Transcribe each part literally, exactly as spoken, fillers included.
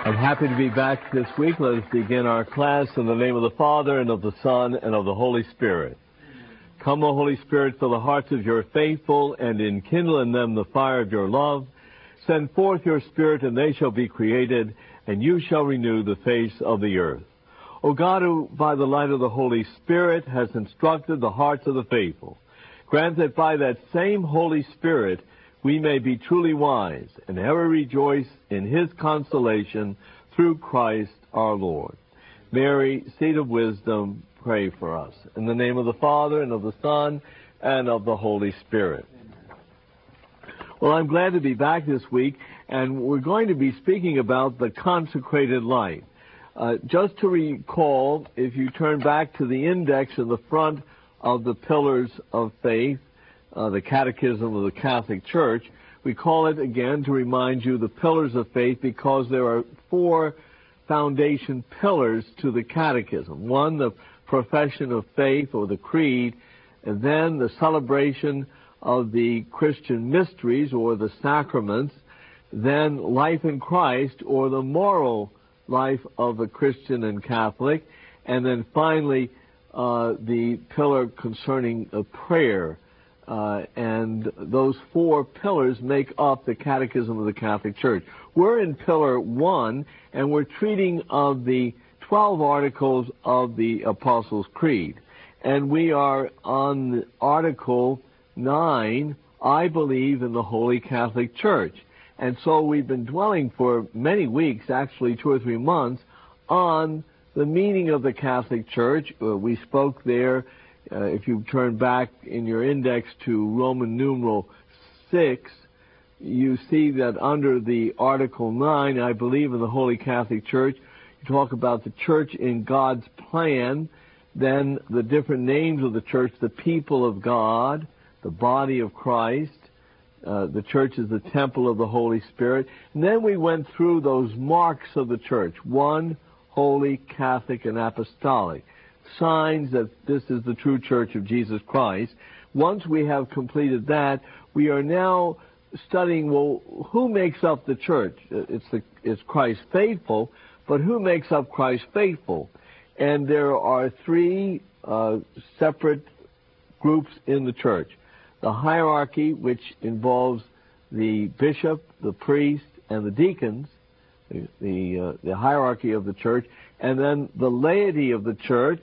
I'm happy to be back this week. Let us begin our class in the name of the Father, and of the Son, and of the Holy Spirit. Come, O Holy Spirit, fill the hearts of your faithful, and enkindle in them the fire of your love. Send forth your Spirit, and they shall be created, and you shall renew the face of the earth. O God, who by the light of the Holy Spirit has instructed the hearts of the faithful, grant that by that same Holy Spirit we may be truly wise and ever rejoice in his consolation through Christ our Lord. Mary, seat of wisdom, pray for us. In the name of the Father, and of the Son, and of the Holy Spirit. Well, I'm glad to be back this week, and we're going to be speaking about the consecrated life. Uh, just to recall, if you turn back to the index in the front of the Pillars of Faith, uh, the Catechism of the Catholic Church, we call it again to remind you the Pillars of Faith because there are four foundation pillars to the Catechism. One, the profession of faith or the creed, and then the celebration of the Christian mysteries or the sacraments, then life in Christ or the moral life of a Christian and Catholic, and then finally uh, the pillar concerning a prayer. Uh, and those four pillars make up the Catechism of the Catholic Church. We're in Pillar one, and we're treating of the twelve articles of the Apostles' Creed. And we are on Article nine, I believe in the Holy Catholic Church. And so we've been dwelling for many weeks, actually two or three months, on the meaning of the Catholic Church. Uh, we spoke there, uh, if you turn back in your index to Roman numeral six, you see that under the Article nine, I believe in the Holy Catholic Church, you talk about the church in God's plan, then the different names of the church, the people of God, the body of Christ, uh, the church is the temple of the Holy Spirit. And then we went through those marks of the church, one, holy, Catholic, and apostolic, signs that this is the true church of Jesus Christ. Once we have completed that, we are now studying, well, who makes up the church? It's, the, it's Christ faithful, but who makes up Christ faithful? And there are three uh, separate groups in the church. The hierarchy, which involves the bishop, the priest, and the deacons, the, the, uh, the hierarchy of the church, and then the laity of the church,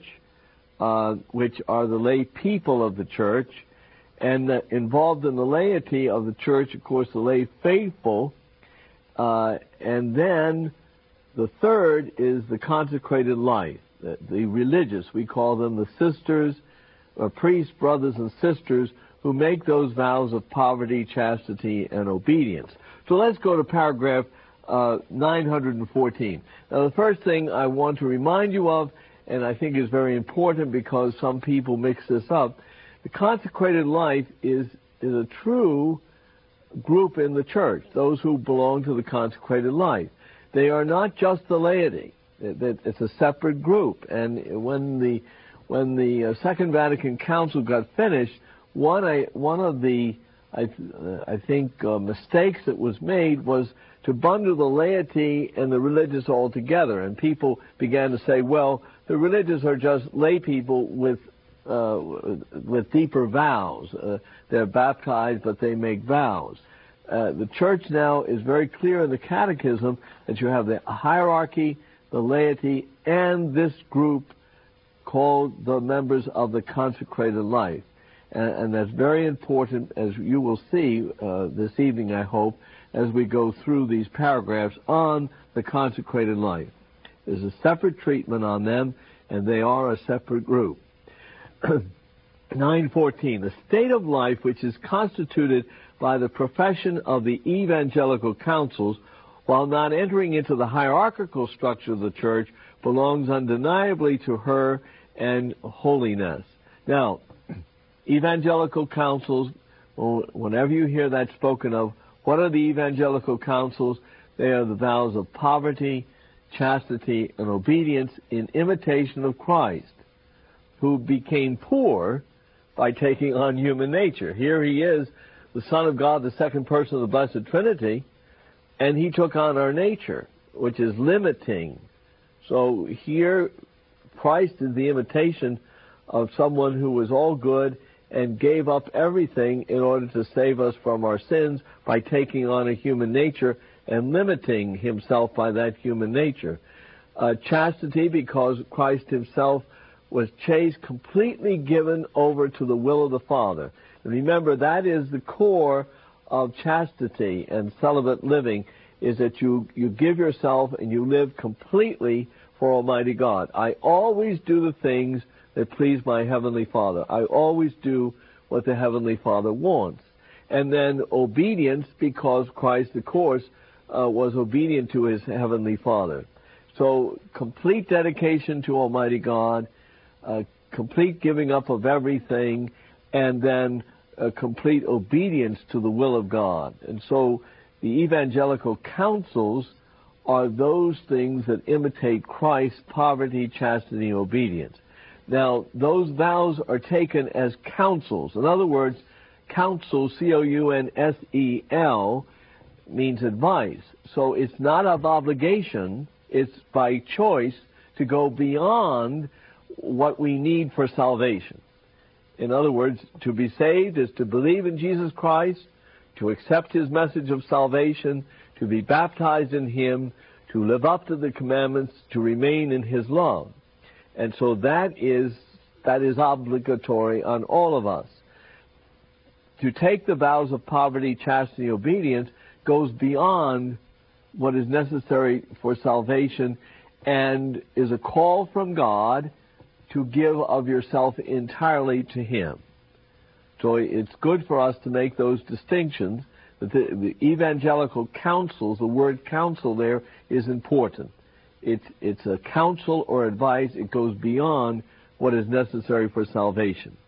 uh, which are the lay people of the church, and uh, involved in the laity of the church, of course, the lay faithful, uh, and then the third is the consecrated life, the, the religious. We call them the sisters, or priests, brothers, and sisters who make those vows of poverty, chastity, and obedience. So let's go to paragraph uh, nine hundred fourteen. Now, the first thing I want to remind you of, and I think is very important because some people mix this up, the consecrated life is, is a true group in the church, those who belong to the consecrated life. They are not just the laity. It's a separate group. And when the when the uh, Second Vatican Council got finished, one I, one of the I, uh, I think uh, mistakes that was made was to bundle the laity and the religious all together. And people began to say, well, the religious are just lay people with uh, with deeper vows. Uh, they're baptized, but they make vows. Uh, the church now is very clear in the Catechism that you have the hierarchy, the laity, and this group called the members of the consecrated life. And, and that's very important, as you will see uh, this evening, I hope, as we go through these paragraphs on the consecrated life. There's a separate treatment on them, and they are a separate group. nine fourteen, the state of life which is constituted by the profession of the evangelical councils, while not entering into the hierarchical structure of the church, belongs undeniably to her and holiness. Now, evangelical councils, whenever you hear that spoken of, what are the evangelical councils? They are the vows of poverty, chastity, and obedience in imitation of Christ, who became poor by taking on human nature. Here he is, the Son of God, the second person of the Blessed Trinity, and he took on our nature. which is limiting. So here, Christ is the imitation of someone who was all good and gave up everything in order to save us from our sins by taking on a human nature and limiting himself by that human nature. Uh, chastity, because Christ himself was chaste, completely given over to the will of the Father. And remember, that is the core of chastity and celibate living, is that you, you give yourself and you live completely for Almighty God. I always do the things that please my Heavenly Father. I always do what the Heavenly Father wants. And then obedience, because Christ, of course, uh, was obedient to his Heavenly Father. So complete dedication to Almighty God, uh, complete giving up of everything, and then uh, complete obedience to the will of God. And so the evangelical counsels are those things that imitate Christ's poverty, chastity, and obedience. Now, those vows are taken as counsels. In other words, counsel, C O U N S E L, means advice. So it's not of obligation, it's by choice to go beyond what we need for salvation. In other words, to be saved is to believe in Jesus Christ, to accept his message of salvation, to be baptized in him, to live up to the commandments, to remain in his love. And so that is that is obligatory on all of us. To take the vows of poverty, chastity, obedience goes beyond what is necessary for salvation and is a call from God to give of yourself entirely to him. So it's good for us to make those distinctions. That the, the evangelical counsels, the word counsel there is important. It's, it's a counsel or advice. It goes beyond what is necessary for salvation.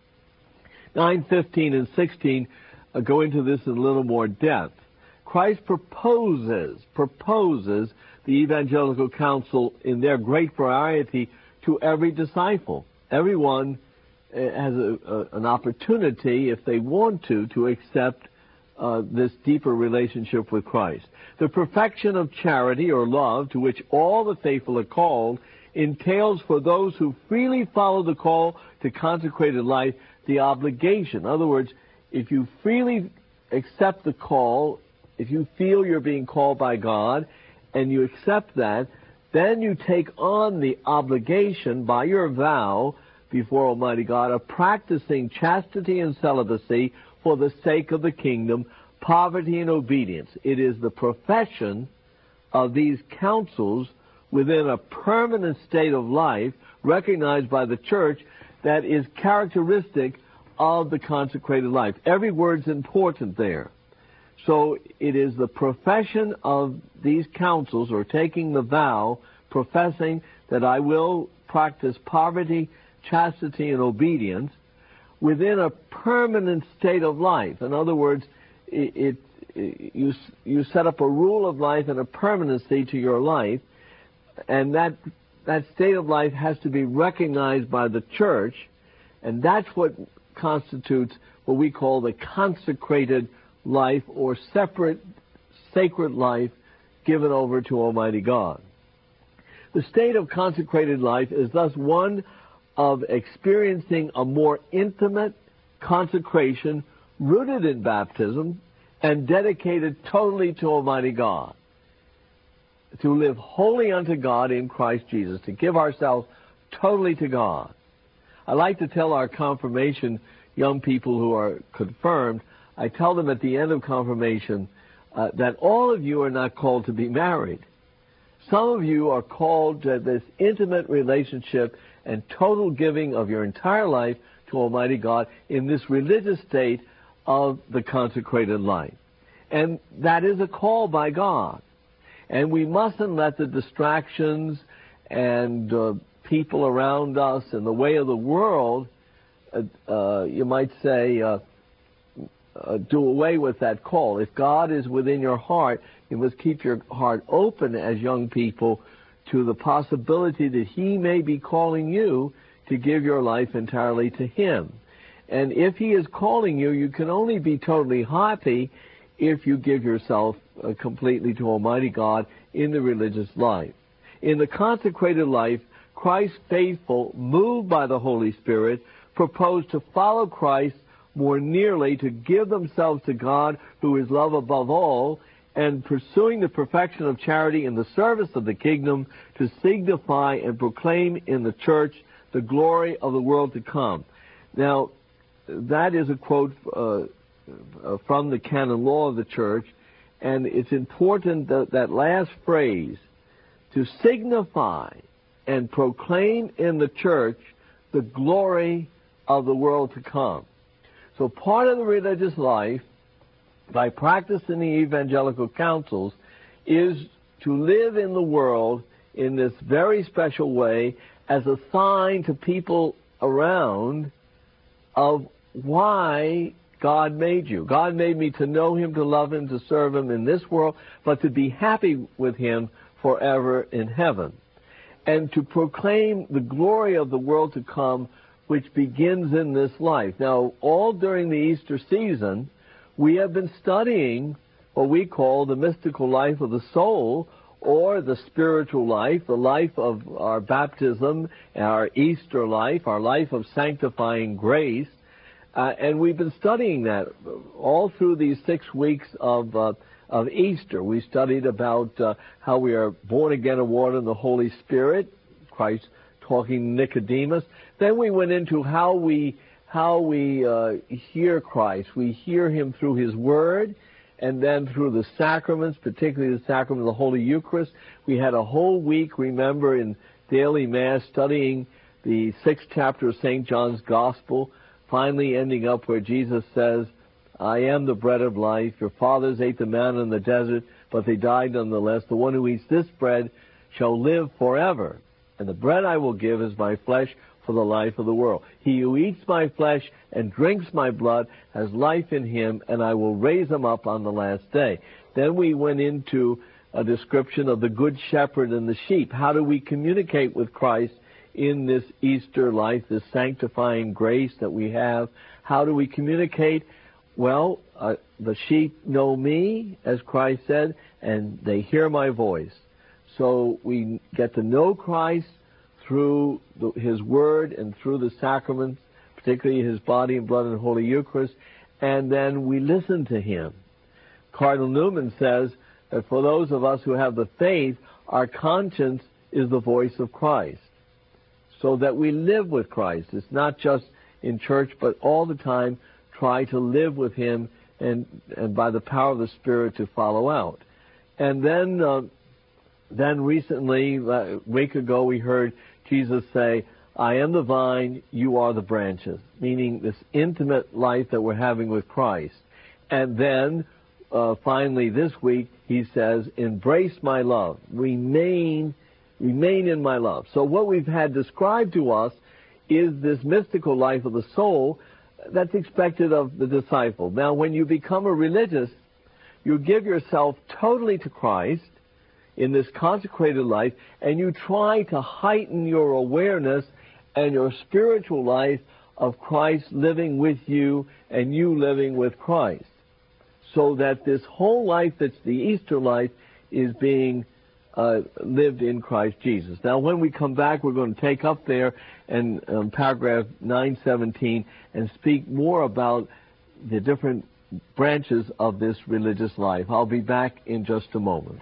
nine, fifteen, and sixteen uh, go into this in a little more depth. Christ proposes, proposes the evangelical counsel in their great variety to every disciple. Everyone uh, has a, a, an opportunity, if they want to, to accept Uh, this deeper relationship with Christ. The perfection of charity or love to which all the faithful are called entails for those who freely follow the call to consecrated life the obligation. In other words, if you freely accept the call, if you feel you're being called by God and you accept that, then you take on the obligation by your vow before Almighty God of practicing chastity and celibacy for the sake of the kingdom, poverty and obedience. It is the profession of these counsels within a permanent state of life recognized by the church that is characteristic of the consecrated life. Every word's important there. So it is the profession of these counsels, or taking the vow, professing that I will practice poverty, chastity, and obedience within a permanent state of life. In other words, it, it, it, you, you set up a rule of life and a permanency to your life, and that, that state of life has to be recognized by the church, and that's what constitutes what we call the consecrated life, or separate, sacred life given over to Almighty God. The state of consecrated life is thus one of experiencing a more intimate consecration rooted in baptism and dedicated totally to Almighty God. To live wholly unto God in Christ Jesus, to give ourselves totally to God. I like to tell our confirmation young people who are confirmed, I tell them at the end of confirmation uh, that all of you are not called to be married. Some of you are called to this intimate relationship and total giving of your entire life to Almighty God in this religious state of the consecrated life. And that is a call by God. And we mustn't let the distractions and uh, people around us and the way of the world, uh, uh, you might say, uh, uh, do away with that call. If God is within your heart, you must keep your heart open as young people to the possibility that He may be calling you to give your life entirely to Him. And if He is calling you, you can only be totally happy if you give yourself uh, completely to Almighty God in the religious life. In the consecrated life, Christ's faithful, moved by the Holy Spirit, propose to follow Christ more nearly, to give themselves to God, who is love above all, and pursuing the perfection of charity in the service of the kingdom, to signify and proclaim in the church the glory of the world to come. Now, that is a quote uh, from the canon law of the church, and it's important that that last phrase, to signify and proclaim in the church the glory of the world to come. So part of the religious life, by practicing the evangelical counsels, is to live in the world in this very special way as a sign to people around of why God made you. God made me to know Him, to love Him, to serve Him in this world, but to be happy with Him forever in heaven. And to proclaim the glory of the world to come, which begins in this life. Now, all during the Easter season, we have been studying what we call the mystical life of the soul, or the spiritual life, the life of our baptism, our Easter life, our life of sanctifying grace. Uh, and we've been studying that all through these six weeks of uh, of Easter. We studied about uh, how we are born again of water and the Holy Spirit, Christ talking to Nicodemus. Then we went into how we how we uh, hear Christ. We hear Him through His Word, and then through the sacraments, particularly the sacrament of the Holy Eucharist. We had a whole week, remember, in daily Mass, studying the sixth chapter of Saint John's Gospel, finally ending up where Jesus says, I am the bread of life. Your fathers ate the manna in the desert, but they died nonetheless. The one who eats this bread shall live forever. And the bread I will give is my flesh for the life of the world. He who eats my flesh and drinks my blood has life in him, and I will raise him up on the last day. Then we went into a description of the good shepherd and the sheep. How do we communicate with Christ in this Easter life, this sanctifying grace that we have? How do we communicate? Well, uh, the sheep know me, as Christ said, and they hear my voice. So we get to know Christ through the, His Word and through the sacraments, particularly His body and blood and Holy Eucharist, and then we listen to Him. Cardinal Newman says that for those of us who have the faith, our conscience is the voice of Christ, so that we live with Christ. It's not just in church, but all the time try to live with Him, and, and by the power of the Spirit to follow out. And then uh, then recently, a week ago, we heard Jesus say, I am the vine, you are the branches, meaning this intimate life that we're having with Christ. And then, uh, finally this week, He says, embrace my love, remain, remain in my love. So what we've had described to us is this mystical life of the soul that's expected of the disciple. Now, when you become a religious, you give yourself totally to Christ in this consecrated life, and you try to heighten your awareness and your spiritual life of Christ living with you and you living with Christ, so that this whole life that's the Easter life is being uh, lived in Christ Jesus. Now, when we come back, we're going to take up there and um, paragraph nine seventeen and speak more about the different branches of this religious life. I'll be back in just a moment.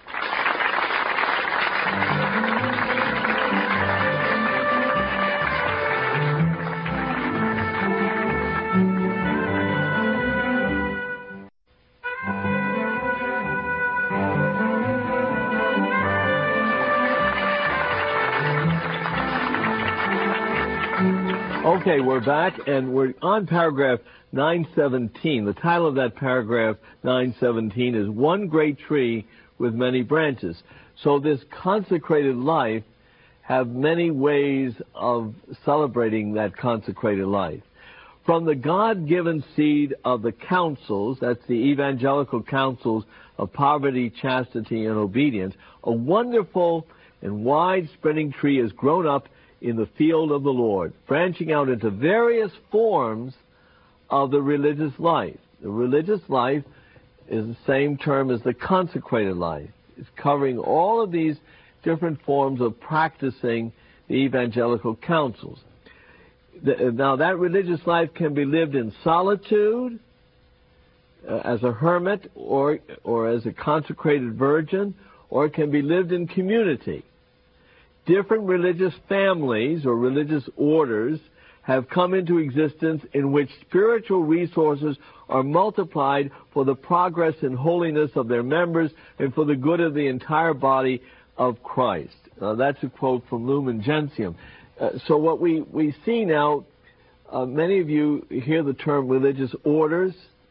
Okay, we're back, and we're on paragraph nine seventeen. The title of that paragraph, nine seventeen, is One Great Tree with Many Branches. So this consecrated life have many ways of celebrating that consecrated life. From the God-given seed of the counsels, that's the evangelical counsels of poverty, chastity, and obedience, a wonderful and wide-spreading tree has grown up in the field of the Lord, branching out into various forms of the religious life. The religious life is the same term as the consecrated life. It's covering all of these different forms of practicing the evangelical counsels. The, now, that religious life can be lived in solitude, uh, as a hermit, or or as a consecrated virgin, or it can be lived in community. Different religious families or religious orders have come into existence in which spiritual resources are multiplied for the progress and holiness of their members and for the good of the entire body of Christ. Uh, that's a quote from Lumen Gentium. Uh, so what we, we see now, uh, many of you hear the term religious orders.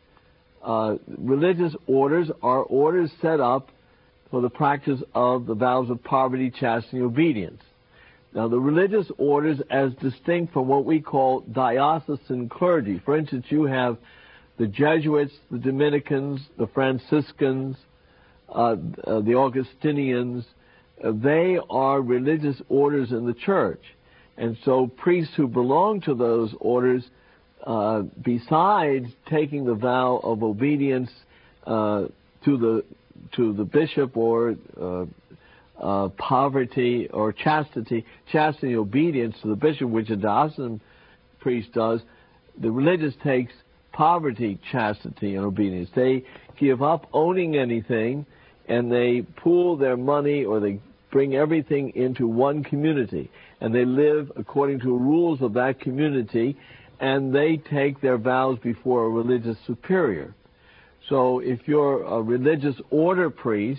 Uh, religious orders are orders set up for the practice of the vows of poverty, chastity, and obedience. Now, the religious orders, as distinct from what we call diocesan clergy, for instance, you have the Jesuits, the Dominicans, the Franciscans, uh, uh, the Augustinians. Uh, they are religious orders in the church. And so priests who belong to those orders, uh, besides taking the vow of obedience uh, to the to the bishop or uh, uh, poverty or chastity, chastity obedience to the bishop, which a diocesan priest does, the religious takes poverty, chastity, and obedience. They give up owning anything, and they pool their money, or they bring everything into one community, and they live according to rules of that community, and they take their vows before a religious superior. So if you're a religious order priest,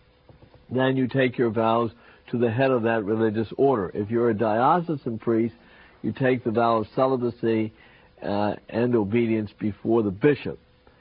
then you take your vows to the head of that religious order. If you're a diocesan priest, you take the vow of celibacy uh, and obedience before the bishop.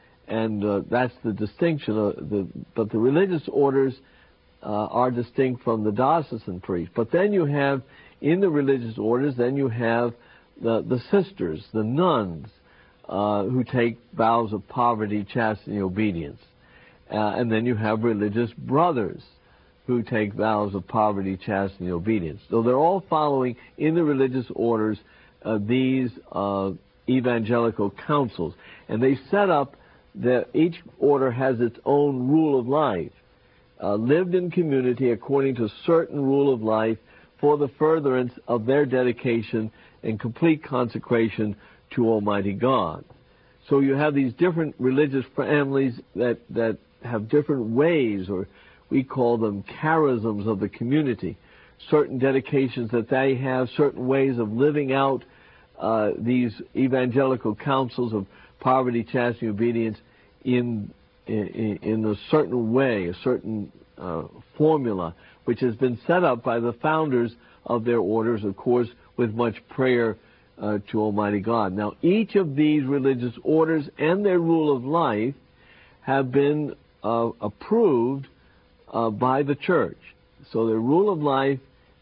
And uh, that's the distinction. Of the, but the religious orders uh, are distinct from the diocesan priest. But then you have, in the religious orders, then you have the, the sisters, the nuns, uh, who take vows of poverty, chastity, and obedience. Uh, and then you have religious brothers who take vows of poverty, chastity, and obedience. So they're all following, in the religious orders, uh, these uh, evangelical councils. And they set up that each order has its own rule of life, uh, lived in community according to certain rule of life for the furtherance of their dedication and complete consecration to Almighty God. So you have these different religious families that, that have different ways, or we call them charisms of the community, certain dedications that they have, certain ways of living out uh, these evangelical counsels of poverty, chastity, obedience in, in, in a certain way, a certain uh, formula, which has been set up by the founders of their orders, of course, with much prayer uh, to Almighty God. Now, each of these religious orders and their rule of life have been uh, approved uh, by the church. So their rule of life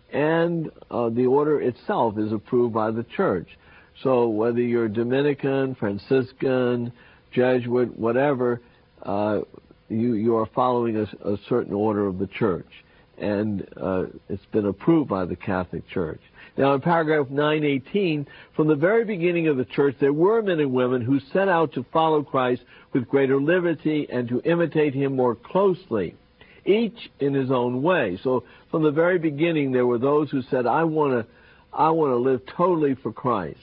and uh, the order itself is approved by the church. So whether you're Dominican, Franciscan, Jesuit, whatever, uh, you, you are following a, a certain order of the church. And uh, it's been approved by the Catholic Church. Now, in paragraph nine eighteen, from the very beginning of the church, there were men and women who set out to follow Christ with greater liberty and to imitate him more closely, each in his own way. So from the very beginning, there were those who said, I want to I want to live totally for Christ.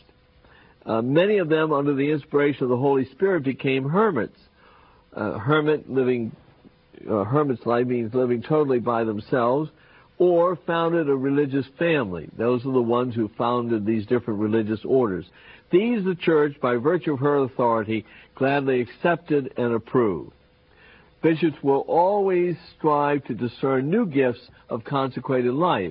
Uh, many of them, under the inspiration of the Holy Spirit, became hermits. Uh, hermit living, uh, hermit's life means living totally by themselves, or founded a religious family. Those are the ones who founded these different religious orders. These the church, by virtue of her authority, gladly accepted and approved. Bishops will always strive to discern new gifts of consecrated life,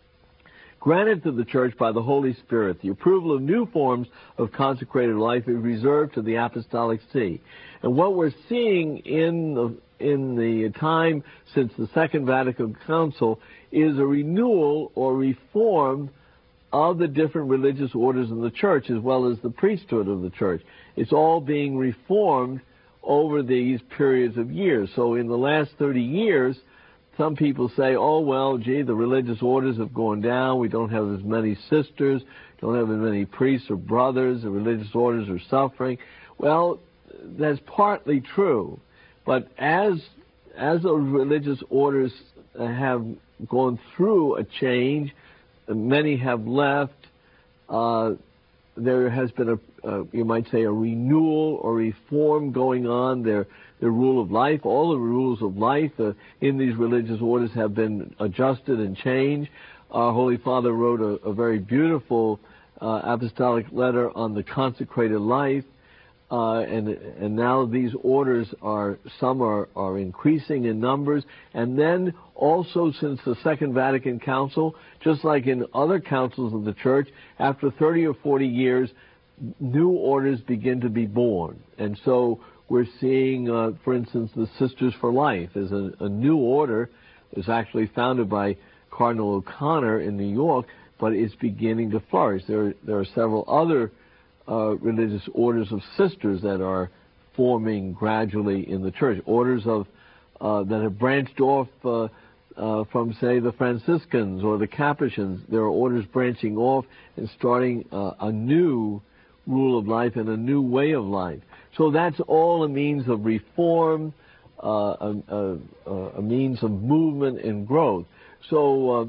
granted to the church by the Holy Spirit. The approval of new forms of consecrated life is reserved to the Apostolic See. And what we're seeing in the, in the time since the Second Vatican Council is a renewal or reform of the different religious orders in the church, as well as the priesthood of the church. It's all being reformed over these periods of years. So in the last thirty years, some people say, oh, well, gee, the religious orders have gone down. We don't have as many sisters, don't have as many priests or brothers. The religious orders are suffering. Well, that's partly true. But as as those religious orders have gone through a change, many have left. Uh, there has been a, uh, you might say, a renewal or reform going on. There, the rule of life, all the rules of life uh, in these religious orders have been adjusted and changed. Our Holy Father wrote a, a very beautiful uh, apostolic letter on the consecrated life. Uh, and and now these orders are, some are, are increasing in numbers. And then also since the Second Vatican Council, just like in other councils of the Church, after thirty or forty years, new orders begin to be born. And so we're seeing, uh, for instance, the Sisters for Life is a, a new order. It was actually founded by Cardinal O'Connor in New York, but it's beginning to flourish. There, there are several other Uh, religious orders of sisters that are forming gradually in the church. Orders of uh, that have branched off uh, uh, from, say, the Franciscans or the Capuchins. There are orders branching off and starting uh, a new rule of life and a new way of life. So that's all a means of reform, uh, a, a, a means of movement and growth. So uh,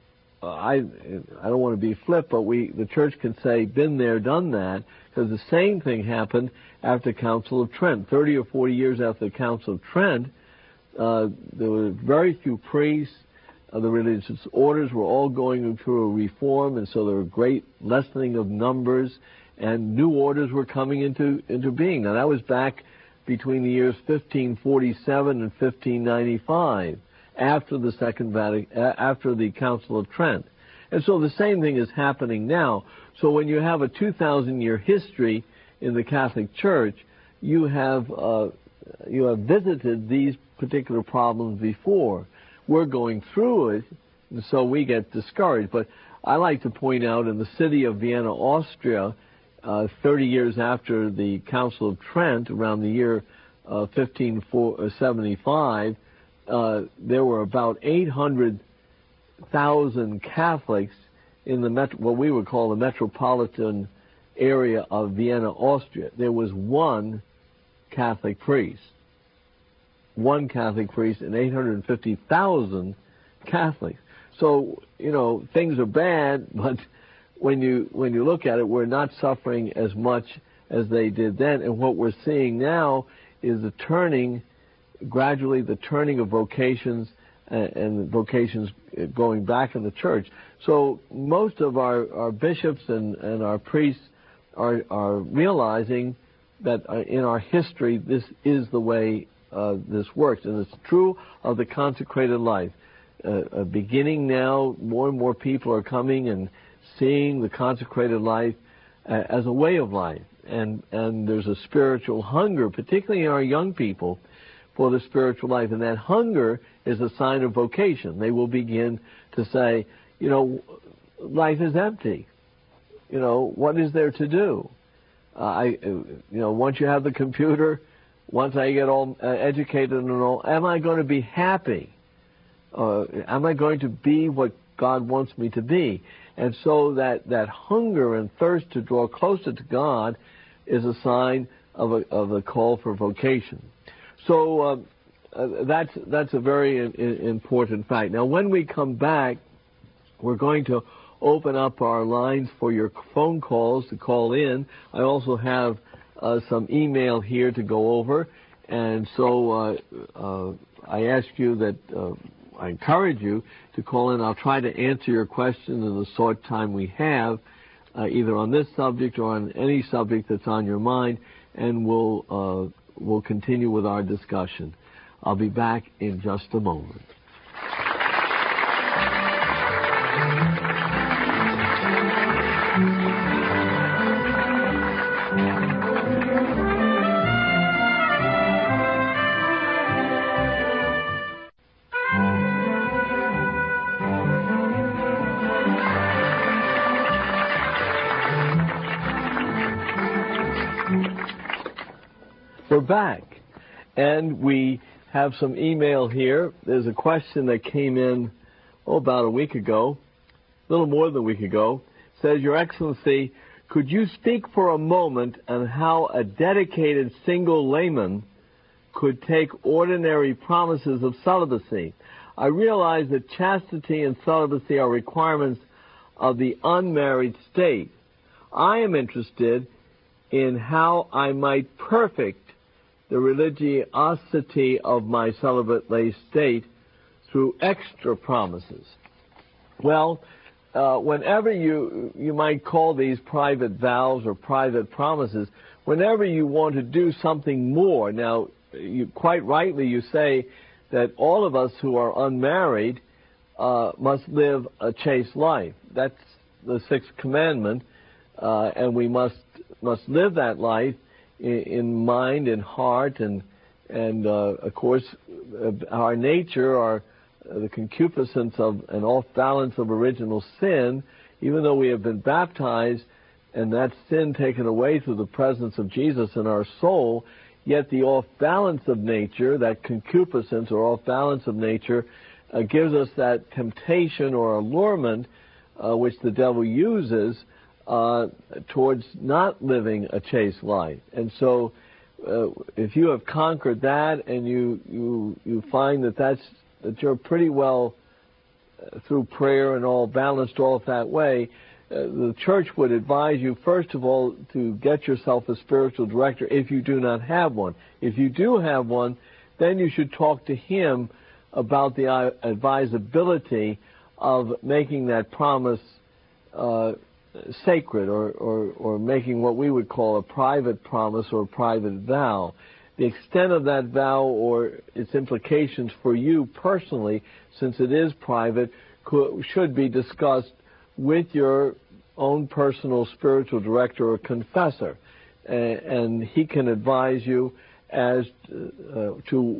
I I don't want to be flip, but we the church can say, been there, done that, because the same thing happened after the Council of Trent. Thirty or forty years after the Council of Trent, uh, there were very few priests. Uh, the religious orders were all going through a reform, and so there were great lessening of numbers, and new orders were coming into into being. Now that was back between the years fifteen forty-seven and fifteen ninety-five. After the Second Vatican, after the Council of Trent. And so the same thing is happening now. So when you have a two thousand year history in the Catholic Church, you have, uh, you have visited these particular problems before. We're going through it, and so we get discouraged. But I like to point out in the city of Vienna, Austria, uh, thirty years after the Council of Trent, around the year uh, fifteen seventy-five, Uh, there were about eight hundred thousand Catholics in the met- what we would call the metropolitan area of Vienna, Austria. There was one Catholic priest, one Catholic priest, and eight hundred fifty thousand Catholics. So, you know, things are bad, but when you when you look at it, we're not suffering as much as they did then. And what we're seeing now is the turning. Gradually the turning of vocations and, and vocations going back in the church. So most of our, our bishops and, and our priests are, are realizing that in our history this is the way uh, this works. And it's true of the consecrated life. Uh, uh, beginning now, more and more people are coming and seeing the consecrated life uh, as a way of life. And, and there's a spiritual hunger, particularly in our young people, for the spiritual life. And that hunger is a sign of vocation. They will begin to say, you know, life is empty. You know, what is there to do? Uh, I, you know, once you have the computer, once I get all uh, educated and all, am I going to be happy? Uh, am I going to be what God wants me to be? And so that, that hunger and thirst to draw closer to God is a sign of a, of a call for vocation. So uh, uh, that's that's a very in, in important fact. Now, when we come back, we're going to open up our lines for your phone calls to call in. I also have uh, some email here to go over, and so uh, uh, I ask you that uh, I encourage you to call in. I'll try to answer your question in the short time we have, uh, either on this subject or on any subject that's on your mind, and we'll. Uh, We'll continue with our discussion. I'll be back in just a moment. We're back, and we have some email here. There's a question that came in oh, about a week ago, a little more than a week ago. It says, Your Excellency, could you speak for a moment on how a dedicated single layman could take ordinary promises of celibacy. I realize that chastity and celibacy are requirements of the unmarried state. I am interested in how I might perfect the religiosity of my celibate lay state through extra promises. Well, uh, whenever you, you might call these private vows or private promises, whenever you want to do something more, now, you, quite rightly you say that all of us who are unmarried uh, must live a chaste life. That's the sixth commandment, uh, and we must must live that life in, in mind and heart, and and uh, of course our nature, our the concupiscence of an off balance of original sin, even though we have been baptized and that sin taken away through the presence of Jesus in our soul, yet the off balance of nature, that concupiscence or off balance of nature, uh, gives us that temptation or allurement uh, which the devil uses uh, towards not living a chaste life. And so uh, if you have conquered that and you, you, you find that that's that you're pretty well, uh, through prayer and all, balanced off that way, uh, the church would advise you, first of all, to get yourself a spiritual director if you do not have one. If you do have one, then you should talk to him about the uh, advisability of making that promise uh, sacred, or, or, or making what we would call a private promise or a private vow. The extent of that vow or its implications for you personally, since it is private, could, should be discussed with your own personal spiritual director or confessor. And, and he can advise you as uh, to,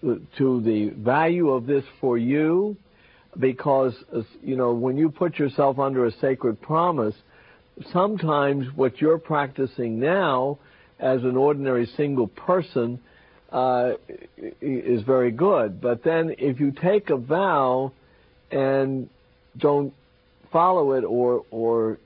to the value of this for you, because, you know, when you put yourself under a sacred promise, sometimes what you're practicing now as an ordinary single person uh, is very good. But then if you take a vow and don't follow it, or or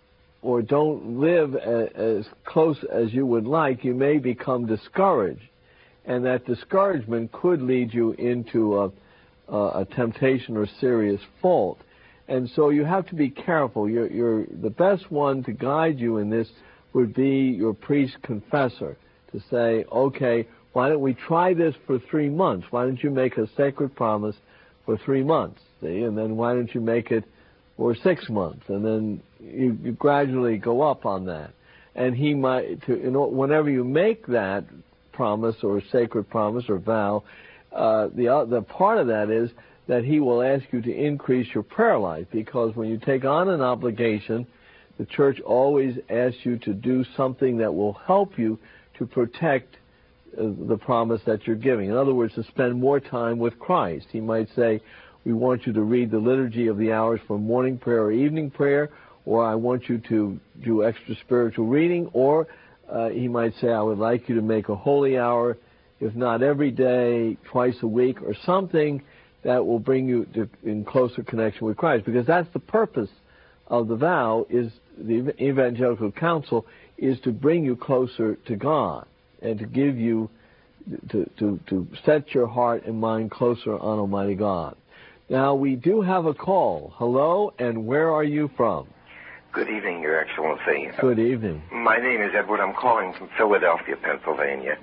or don't live a, as close as you would like, you may become discouraged. And that discouragement could lead you into a, a, a temptation or serious fault. And so you have to be careful. You're, you're, the best one to guide you in this would be your priest confessor, to say, okay, why don't we try this for three months? Why don't you make a sacred promise for three months? See? And then why don't you make it for six months? And then you, you gradually go up on that. And he might, to, you know, whenever you make that promise or sacred promise or vow, uh, the, uh, the part of that is that he will ask you to increase your prayer life, because when you take on an obligation, the church always asks you to do something that will help you to protect uh, the promise that you're giving. In other words, to spend more time with Christ. He might say, we want you to read the liturgy of the hours for morning prayer or evening prayer, or I want you to do extra spiritual reading, or uh, he might say, I would like you to make a holy hour, if not every day, twice a week, or something that will bring you to, in closer connection with Christ. Because that's the purpose of the vow, is the evangelical counsel, is to bring you closer to God and to give you, to, to, to set your heart and mind closer on Almighty God. Now, we do have a call. Hello, and where are you from? Good evening, Your Excellency. Good evening. My name is Edward. I'm calling from Philadelphia, Pennsylvania.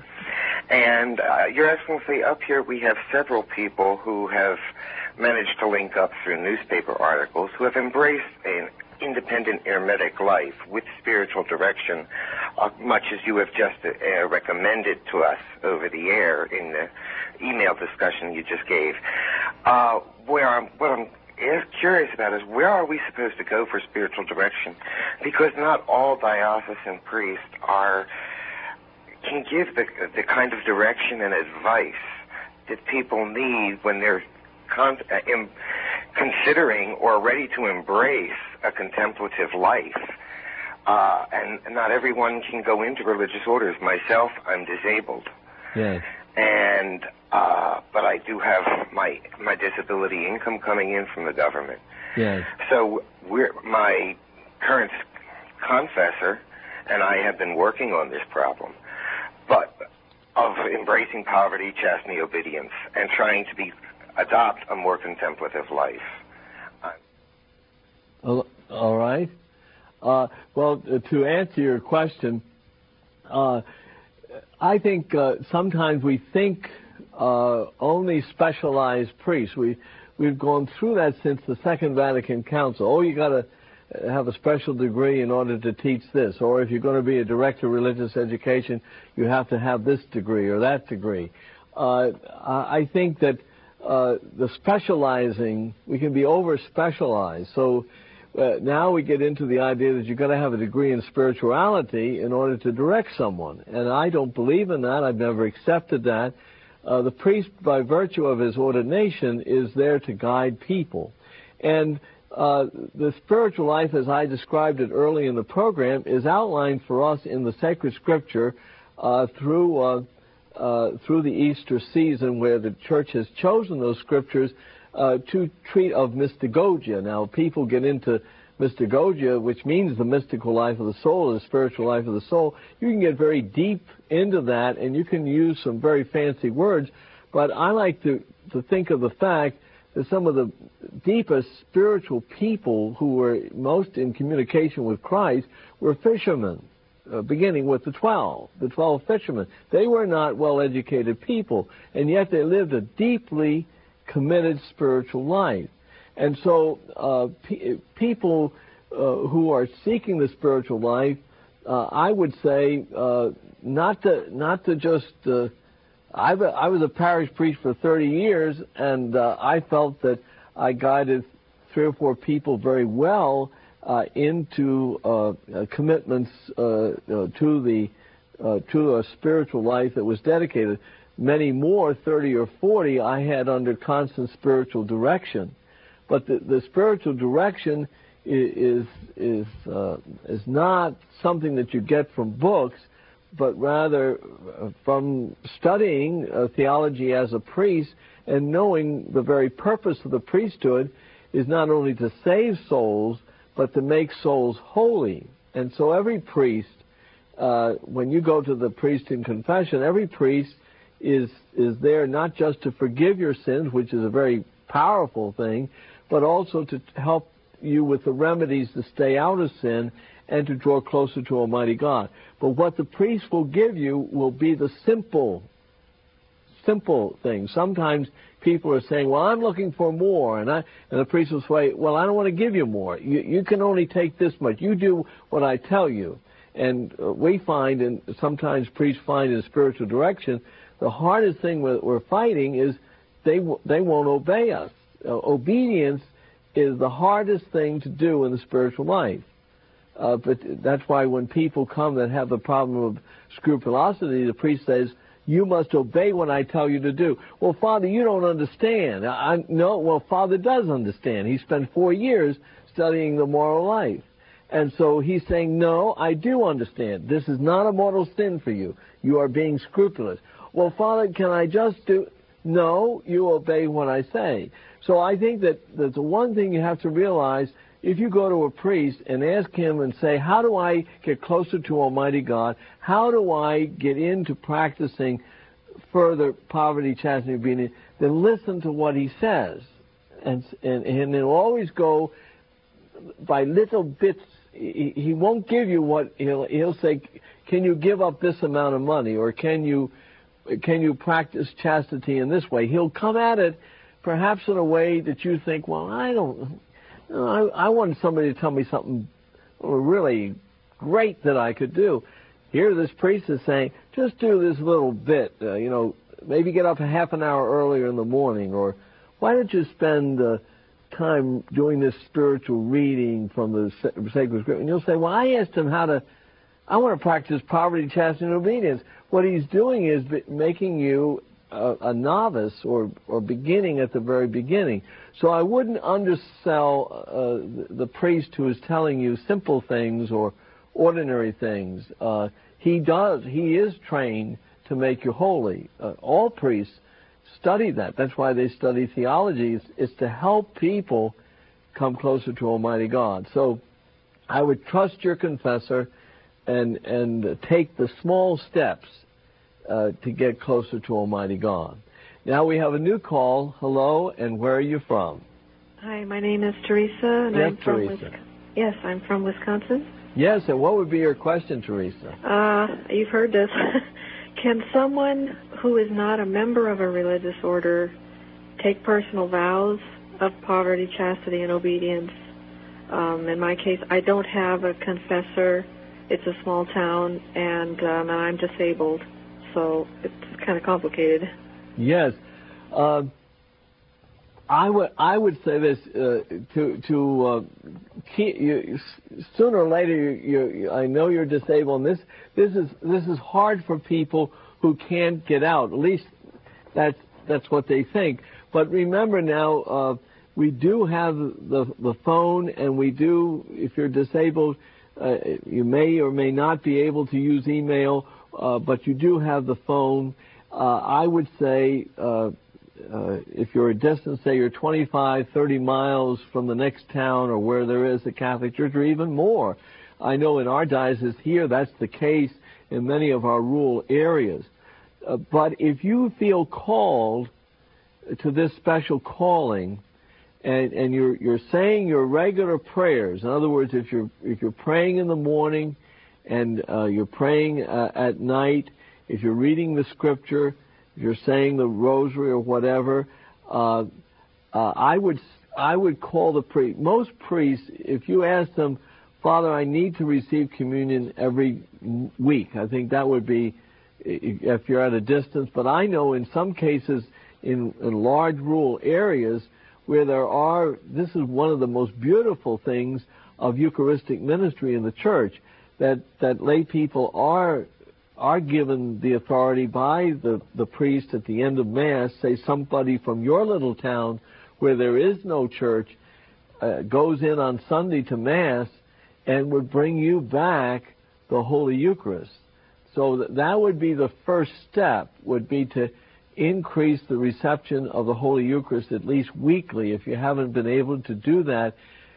And, uh, Your Excellency, up here we have several people who have managed to link up through newspaper articles, who have embraced an independent hermetic life with spiritual direction, uh, much as you have just uh, recommended to us over the air in the email discussion you just gave. Uh, where I'm, what I'm curious about is, where are we supposed to go for spiritual direction? Because not all diocesan priests are can give the the kind of direction and advice that people need when they're con- uh, in, considering or ready to embrace a contemplative life. Uh, and not everyone can go into religious orders. Myself, I'm disabled. Yes. And uh, but I do have my my disability income coming in from the government. Yes. So we're, my current confessor and I have been working on this problem. But of embracing poverty, chastity, obedience, and trying to be adopt a more contemplative life. Uh, all right. Uh, well, to answer your question, uh, I think uh, sometimes we think uh, only specialized priests. We we've gone through that since the Second Vatican Council. Oh, you got to have a special degree in order to teach this, or if you're going to be a director of religious education, you have to have this degree or that degree. Uh, I think that uh, the specializing, we can be over-specialized. So uh, now we get into the idea that you've got to have a degree in spirituality in order to direct someone. And I don't believe in that. I've never accepted that. Uh, the priest, by virtue of his ordination, is there to guide people. And uh, the spiritual life, as I described it early in the program, is outlined for us in the sacred scripture uh, through uh, uh, through the Easter season, where the church has chosen those scriptures uh, to treat of mystagogia. Now, people get into mystagogia, which means the mystical life of the soul, the spiritual life of the soul. You can get very deep into that, and you can use some very fancy words, but I like to, to think of the fact that some of the deepest spiritual people who were most in communication with Christ were fishermen, uh, beginning with the twelve, the twelve fishermen. They were not well-educated people, and yet they lived a deeply committed spiritual life. And so uh, pe people uh, who are seeking the spiritual life, uh, I would say uh, not to not to just. Uh, I've, I was a parish priest for thirty years, and uh, I felt that I guided three or four people very well uh, into uh, uh, commitments uh, uh, to the uh, to a spiritual life that was dedicated. Many more, thirty or forty, I had under constant spiritual direction. But the, the spiritual direction is is uh, is not something that you get from books, but rather from studying uh, theology as a priest and knowing the very purpose of the priesthood is not only to save souls, but to make souls holy. And so every priest, uh, when you go to the priest in confession, every priest is is there not just to forgive your sins, which is a very powerful thing, but also to help you with the remedies to stay out of sin and to draw closer to Almighty God. But what the priest will give you will be the simple, simple things. Sometimes people are saying, well, I'm looking for more, and I and the priest will say, well, I don't want to give you more. You, you can only take this much. You do what I tell you. And uh, we find, and sometimes priests find in spiritual direction, the hardest thing we're, we're fighting is they, they won't obey us. Uh, obedience is the hardest thing to do in the spiritual life. Uh, but that's why when people come that have the problem of scrupulosity, the priest says, you must obey what I tell you to do. Well, Father, you don't understand. I, I, no, well, Father does understand. He spent four years studying the moral life. And so he's saying, no, I do understand. This is not a mortal sin for you. You are being scrupulous. Well, Father, can I just do... No, you obey what I say. So I think that, that the one thing you have to realize, if you go to a priest and ask him and say, how do I get closer to Almighty God? How do I get into practicing further poverty, chastity, obedience? Then listen to what he says. And, and, and it'll always go by little bits. He, he won't give you what, he'll, he'll say, can you give up this amount of money? Or can you... Can you practice chastity in this way? He'll come at it perhaps in a way that you think, well, I don't, I, I want somebody to tell me something really great that I could do. Here this priest is saying, just do this little bit, uh, you know, maybe get up a half an hour earlier in the morning, or why don't you spend uh, time doing this spiritual reading from the sacred scripture? And you'll say, well, I asked him how to, I want to practice poverty, chastity, and obedience. What he's doing is making you a, a novice or, or beginning at the very beginning. So I wouldn't undersell uh, the, the priest who is telling you simple things or ordinary things. Uh, he does, he is trained to make you holy. Uh, all priests study that. That's why they study theology. It's, it's to help people come closer to Almighty God. So I would trust your confessor and and take the small steps uh, to get closer to Almighty God. Now we have a new call. Hello, and where are you from? Hi, my name is Teresa, and yes, I'm from Teresa. Wisconsin. Yes, I'm from Wisconsin. Yes, and what would be your question, Teresa? Uh, you've heard this. Can someone who is not a member of a religious order take personal vows of poverty, chastity, and obedience? Um, in my case, I don't have a confessor. It's a small town, and, um, and I'm disabled, so it's kind of complicated. Yes. Uh, I would I would say this uh, to to uh, keep you, sooner or later you, you I know you're disabled, and this this is this is hard for people who can't get out. At least that's that's what they think. But remember now, uh, we do have the the phone, and we do, if you're disabled, uh, you may or may not be able to use email, uh, but you do have the phone. Uh, I would say. Uh, Uh, if you're a distance, say you're twenty-five, thirty miles from the next town or where there is a Catholic church, or even more. I know in our diocese here that's the case in many of our rural areas. Uh, but if you feel called to this special calling, and, and you're, you're saying your regular prayers, in other words, if you're, if you're praying in the morning and uh, you're praying uh, at night, if you're reading the scripture, you're saying the rosary or whatever, uh, uh, I would I would call the priest. Most priests, if you ask them, Father, I need to receive communion every week, I think that would be if you're at a distance. But I know in some cases in, in large rural areas where there are, this is one of the most beautiful things of Eucharistic ministry in the church, that, that lay people are are given the authority by the, the priest at the end of Mass, say somebody from your little town where there is no church uh, goes in on Sunday to Mass and would bring you back the Holy Eucharist. So th- that would be the first step, would be to increase the reception of the Holy Eucharist at least weekly. If you haven't been able to do that,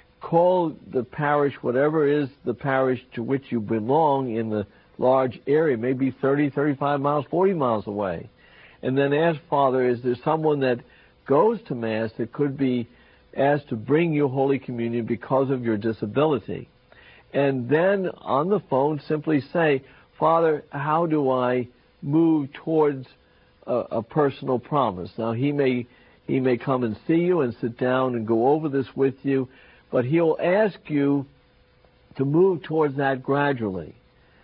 call the parish, whatever is the parish to which you belong in the large area, maybe thirty, thirty-five miles, forty miles away. And then ask, Father, is there someone that goes to Mass that could be asked to bring you Holy Communion because of your disability? And then on the phone simply say, Father, how do I move towards a, a personal promise? Now, he may, he may come and see you and sit down and go over this with you, but he'll ask you to move towards that gradually.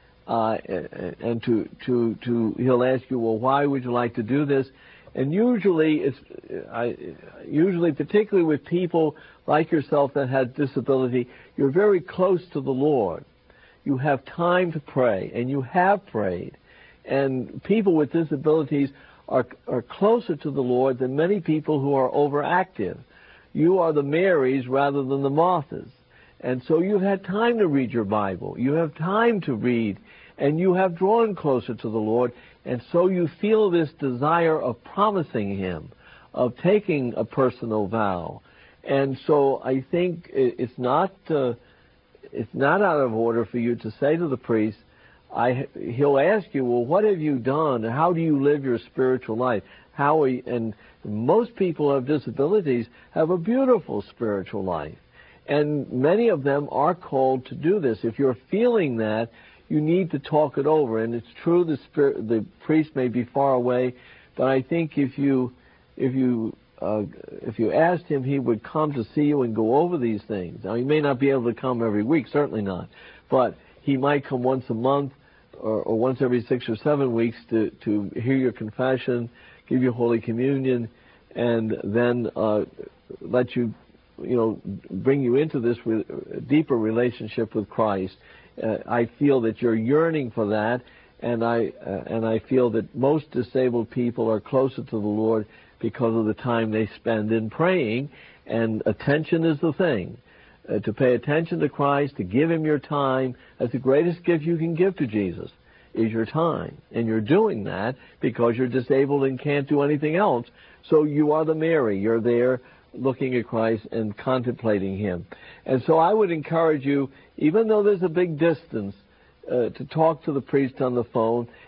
Uh, and to, to, to, he'll ask you, well, why would you like to do this? And usually, it's, I, usually, particularly with people like yourself that have disability, you're very close to the Lord. You have time to pray, and you have prayed. And people with disabilities are, are closer to the Lord than many people who are overactive. You are the Marys rather than the Marthas. And so you've had time to read your Bible. You have time to read, and you have drawn closer to the Lord, and so you feel this desire of promising Him, of taking a personal vow. And so I think it's not uh, it's not out of order for you to say to the priest, I, he'll ask you, well, what have you done? How do you live your spiritual life? How are you? And most people who have disabilities have a beautiful spiritual life. And many of them are called to do this. If you're feeling that, you need to talk it over. And it's true the spirit, the priest may be far away, but I think if you if you uh, if you asked him, he would come to see you and go over these things. Now, he may not be able to come every week, certainly not, but he might come once a month or, or once every six or seven weeks to to hear your confession, give you Holy Communion, and then uh, let you. you know, bring you into this re- deeper relationship with Christ. Uh, I feel that you're yearning for that, and I uh, and I feel that most disabled people are closer to the Lord because of the time they spend in praying, and attention is the thing. Uh, to pay attention to Christ, to give Him your time, that's the greatest gift you can give to Jesus, is your time. And you're doing that because you're disabled and can't do anything else. So you are the Mary. You're there looking at Christ and contemplating Him. And so I would encourage you, even though there's a big distance, uh, to talk to the priest on the phone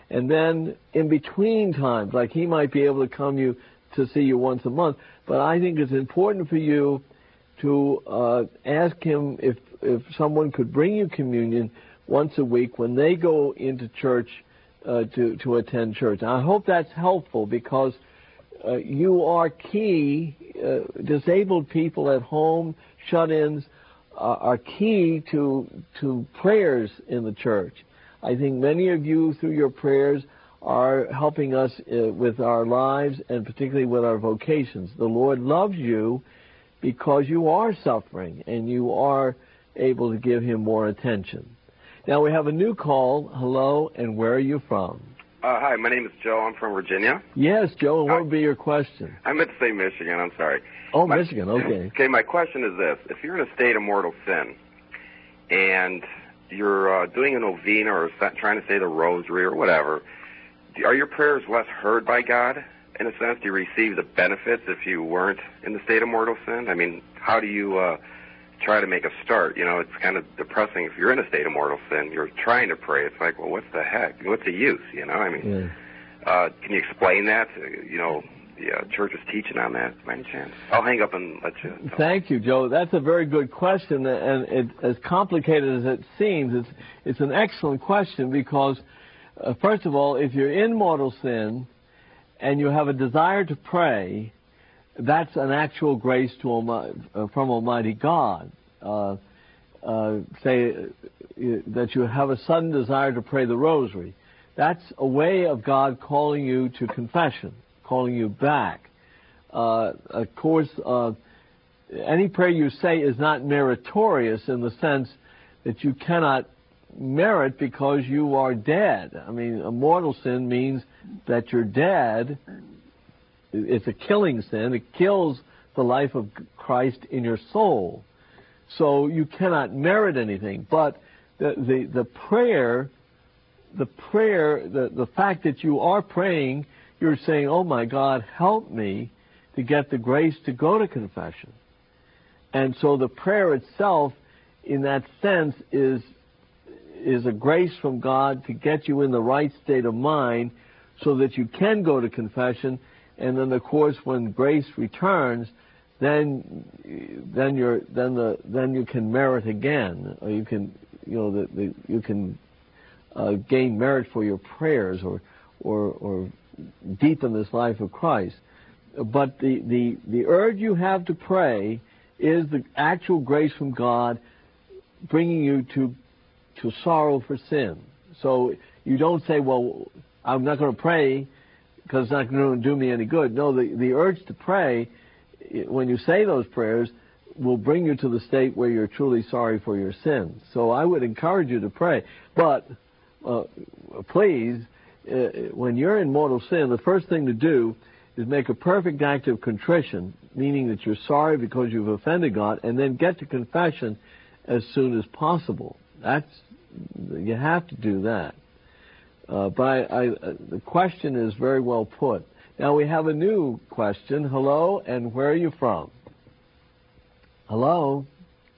And then in between times, like he might be able to come you to see you once a month, but I think it's important for you to uh, ask him if if someone could bring you communion once a week when they go into church uh, to to attend church. And I hope that's helpful, because uh, you are key. Uh, disabled people at home, shut-ins, uh, are key to to prayers in the church. I think many of you, through your prayers, are helping us uh, with our lives and particularly with our vocations. The Lord loves you because you are suffering and you are able to give him more attention. Now we have a new call. Hello, and where are you from? Uh, hi, my name is Joe. I'm from Virginia. Yes, Joe, what would be your question? I meant to say Michigan. I'm sorry. Oh, my, Michigan, okay. Okay, my question is this. If you're in a state of mortal sin and you're uh, doing a novena or trying to say the rosary or whatever, are your prayers less heard by God? In a sense, do you receive the benefits if you weren't in the state of mortal sin? I mean, how do you uh, try to make a start? You know, it's kind of depressing if you're in a state of mortal sin. You're trying to pray. It's like, well, what's the heck? What's the use? You know, I mean, yeah. uh, can you explain that? You know, the uh, church is teaching on that by any chance? I'll hang up and let you know. Thank you, Joe. That's a very good question, and it, as complicated as it seems, it's, it's an excellent question because, uh, first of all, if you're in mortal sin and you have a desire to pray, that's an actual grace to Almighty, uh, from Almighty God. Uh, uh, say uh, that you have a sudden desire to pray the rosary. That's a way of God calling you to confession, calling you back. Uh, of course, uh, any prayer you say is not meritorious in the sense that you cannot merit because you are dead. I mean, a mortal sin means that you're dead. It's a killing sin. It kills the life of Christ in your soul. So you cannot merit anything. But the the, the prayer, the prayer, the, the fact that you are praying, you're saying, oh my God, help me to get the grace to go to confession. And so the prayer itself, in that sense, is is a grace from God to get you in the right state of mind so that you can go to confession. And then, of course, when grace returns, then then you're then the then you can merit again, or you can you know the, the you can uh, gain merit for your prayers, or or or deepen this life of Christ. But the the the urge you have to pray is the actual grace from God, bringing you to to sorrow for sin. So you don't say, well, I'm not going to pray because it's not going to do me any good. No, the, the urge to pray, when you say those prayers, will bring you to the state where you're truly sorry for your sins. So I would encourage you to pray. But uh, please, uh, when you're in mortal sin, the first thing to do is make a perfect act of contrition, meaning that you're sorry because you've offended God, and then get to confession as soon as possible. That's you have to do that. Uh, but I, I, uh, the question is very well put. Now we have a new question. Hello, and where are you from? Hello?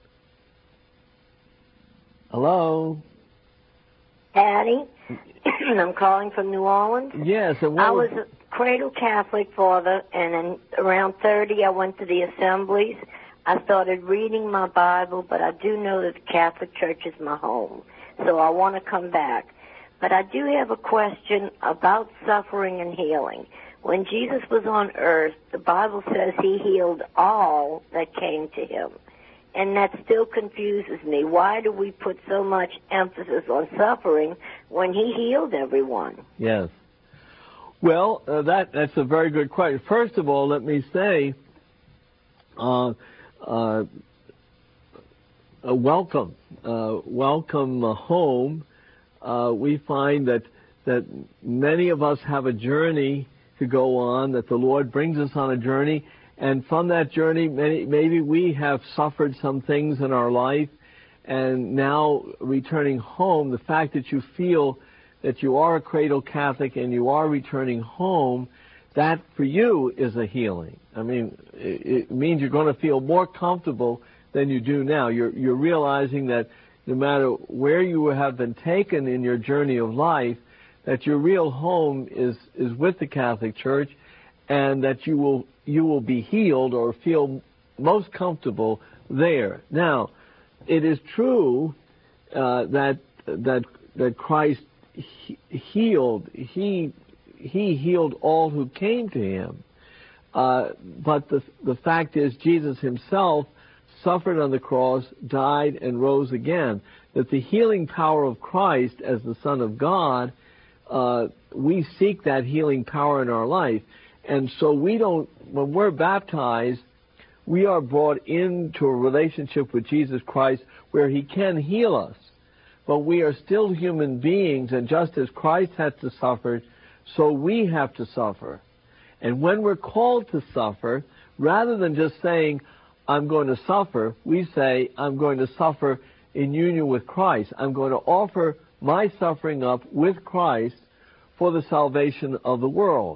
Hello? Patty. I'm calling from New Orleans. Yes. And what I was was a cradle Catholic, Father, and in around thirty I went to the assemblies. I started reading my Bible, but I do know that the Catholic Church is my home, so I want to come back. But I do have a question about suffering and healing. When Jesus was on earth, the Bible says he healed all that came to him. And that still confuses me. Why do we put so much emphasis on suffering when he healed everyone? Yes. Well, uh, that that's a very good question. First of all, let me say, uh, uh, uh, welcome. Uh, welcome uh, home. Uh, we find that that many of us have a journey to go on, that the Lord brings us on a journey, and from that journey, many, maybe we have suffered some things in our life, and now returning home, the fact that you feel that you are a cradle Catholic and you are returning home, that for you is a healing. I mean, it, it means you're going to feel more comfortable than you do now. You're, you're realizing that no matter where you have been taken in your journey of life, that your real home is, is with the Catholic Church, and that you will you will be healed or feel most comfortable there. Now, it is true uh, that that that Christ he, healed he he healed all who came to him, uh, but the the fact is Jesus himself suffered on the cross, died, and rose again. That the healing power of Christ as the Son of God, uh, we seek that healing power in our life. And so we don't, when we're baptized, we are brought into a relationship with Jesus Christ where he can heal us. But we are still human beings, and just as Christ had to suffer, so we have to suffer. And when we're called to suffer, rather than just saying, I'm going to suffer, we say, I'm going to suffer in union with Christ. I'm going to offer my suffering up with Christ for the salvation of the world.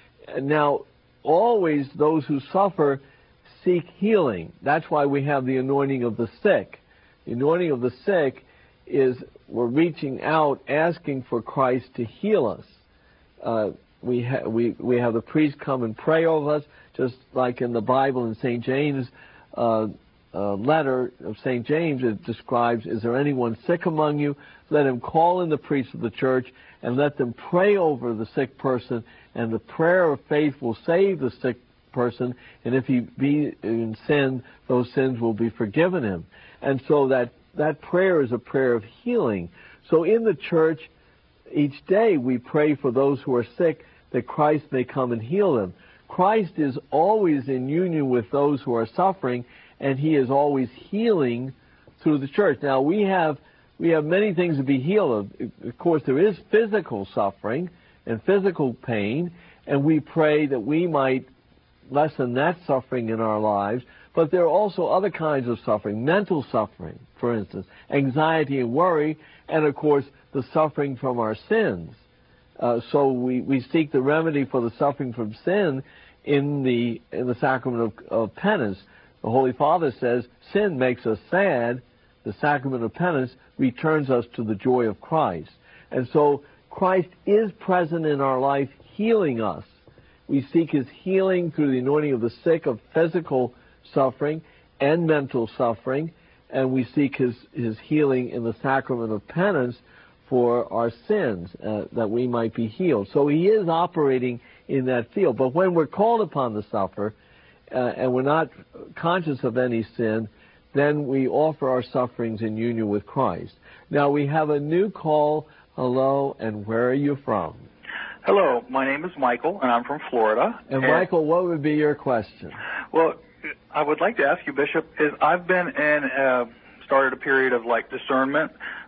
Now, always those who suffer seek healing. That's why we have the anointing of the sick. The anointing of the sick is we're reaching out, asking for Christ to heal us. Uh, we, ha- we, we have the priest come and pray over us, just like in the Bible in Saint James' uh, uh, letter of Saint James, it describes, is there anyone sick among you? Let him call in the priests of the church and let them pray over the sick person, and the prayer of faith will save the sick person, and if he be in sin, those sins will be forgiven him. And so that, that prayer is a prayer of healing. So in the church, each day we pray for those who are sick that Christ may come and heal them. Christ is always in union with those who are suffering, and he is always healing through the church. Now, we have we have many things to be healed of. Of course, there is physical suffering and physical pain, and we pray that we might lessen that suffering in our lives. But there are also other kinds of suffering, mental suffering, for instance, anxiety and worry, and, of course, the suffering from our sins. Uh, so we, we seek the remedy for the suffering from sin in the in the sacrament of, of penance. The Holy Father says, sin makes us sad. The sacrament of penance returns us to the joy of Christ. And so Christ is present in our life, healing us. We seek his healing through the anointing of the sick of physical suffering and mental suffering, and we seek his, his healing in the sacrament of penance for our sins, uh, that we might be healed. So he is operating in that field. But when we're called upon to suffer, uh, and we're not conscious of any sin, then we offer our sufferings in union with Christ. Now we have a new call. Hello, and where are you from? Hello, my name is Michael, and I'm from Florida. And, and Michael, what would be your question? Well, I would like to ask you, Bishop, is I've been in, uh, started a period of like discernment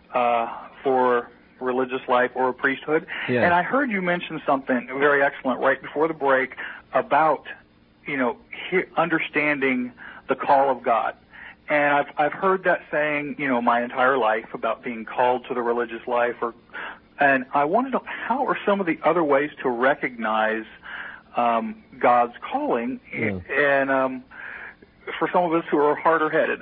uh, for religious life or priesthood, yeah. and I heard you mention something very excellent right before the break about, you know, he- understanding the call of God. And I've I've heard that saying, you know, my entire life about being called to the religious life, or, and I want to know, how are some of the other ways to recognize um, God's calling, yeah. and um, for some of us who are harder-headed.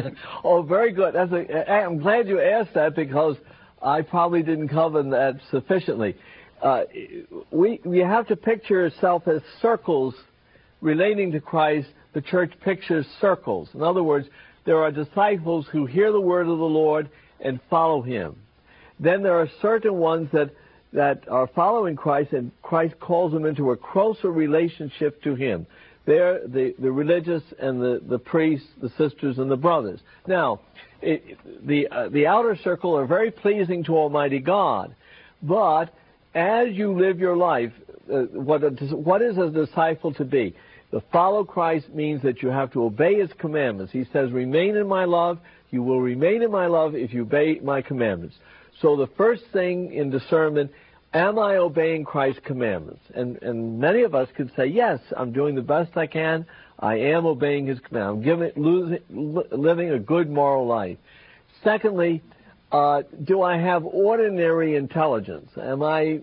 Oh, very good. That's a, I'm glad you asked that, because I probably didn't cover that sufficiently. Uh, we you have to picture yourself as circles relating to Christ. The church pictures circles. In other words, there are disciples who hear the word of the Lord and follow him. Then there are certain ones that, that are following Christ, and Christ calls them into a closer relationship to him. They're the, the religious and the, the priests, the sisters, and the brothers. Now, it, the, uh, the outer circle are very pleasing to Almighty God, but as you live your life, uh, what, a, what is a disciple to be? To follow Christ means that you have to obey his commandments. He says, remain in my love. You will remain in my love if you obey my commandments. So the first thing in discernment, am I obeying Christ's commandments? And, and many of us could say, yes, I'm doing the best I can. I am obeying his commandments. I'm giving, losing, living a good moral life. Secondly, uh, do I have ordinary intelligence? Am I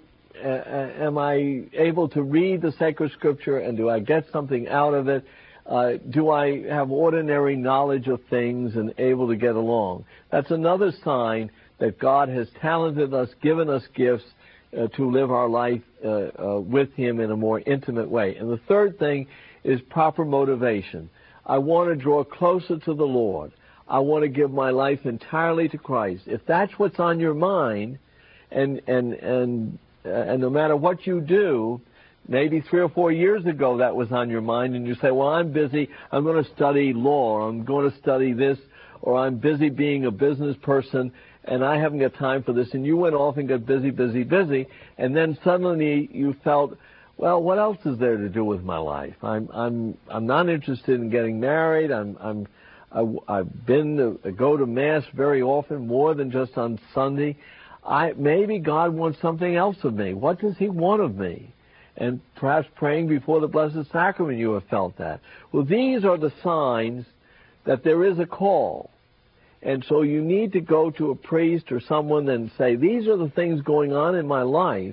Uh, am I able to read the sacred scripture, and do I get something out of it? Uh, do I have ordinary knowledge of things and able to get along? That's another sign that God has talented us, given us gifts, uh, to live our life uh, uh, with Him in a more intimate way. And the third thing is proper motivation. I want to draw closer to the Lord. I want to give my life entirely to Christ. If that's what's on your mind, and and and uh, and no matter what you do, maybe three or four years ago that was on your mind, and you say, well, I'm busy, I'm going to study law, or I'm going to study this, or I'm busy being a business person, and I haven't got time for this, and you went off and got busy, busy, busy, and then suddenly you felt, well, what else is there to do with my life? I'm I'm I'm not interested in getting married. I'm I'm I, I've been to go to Mass very often, more than just on Sunday. I maybe God wants something else of me. What does He want of me? And perhaps praying before the Blessed Sacrament, you have felt that. Well, these are the signs that there is a call. And so you need to go to a priest or someone and say, these are the things going on in my life,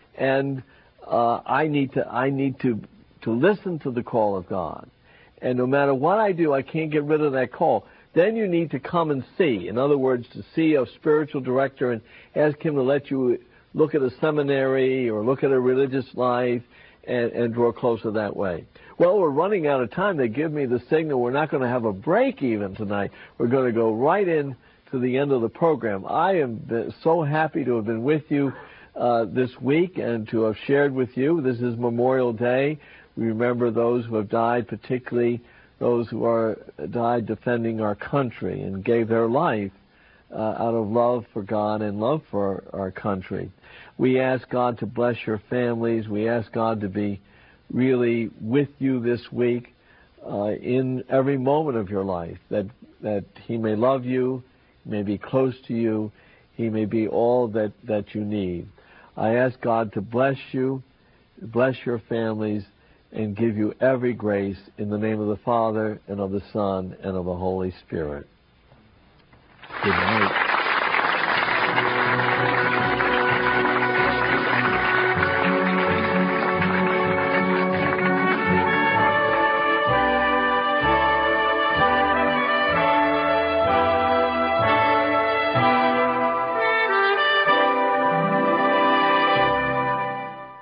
and uh, I need to I need to to listen to the call of God. And no matter what I do, I can't get rid of that call. Then you need to come and see. In other words, to see a spiritual director and ask him to let you look at a seminary or look at a religious life and, and draw closer that way. Well, we're running out of time. They give me the signal we're not going to have a break even tonight. We're going to go right in to the end of the program. I am so happy to have been with you uh, this week and to have shared with you. This is Memorial Day. We remember those who have died, particularly those who are died defending our country and gave their life uh, out of love for God and love for our country. We ask God to bless your families. We ask God to be really with you this week uh, in every moment of your life, that that He may love you, He may be close to you, He may be all that, that you need. I ask God to bless you, bless your families, and give you every grace in the name of the Father, and of the Son, and of the Holy Spirit. Good night.